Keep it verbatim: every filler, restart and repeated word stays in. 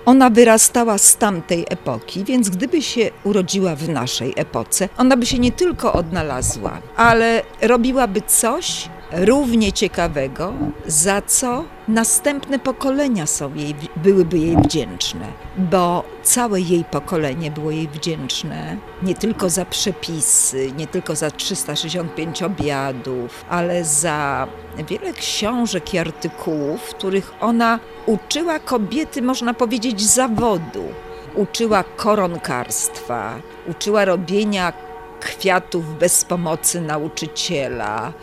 Ona wyrastała z tamtej epoki, więc gdyby się urodziła w naszej epoce, ona by się nie tylko odnalazła, ale robiłaby coś równie ciekawego, za co następne pokolenia są jej, byłyby jej wdzięczne, bo całe jej pokolenie było jej wdzięczne nie tylko za przepisy, nie tylko za trzysta sześćdziesiąt pięć obiadów, ale za wiele książek i artykułów, w których ona uczyła kobiety, można powiedzieć, zawodu. Uczyła koronkarstwa, uczyła robienia kwiatów bez pomocy nauczyciela,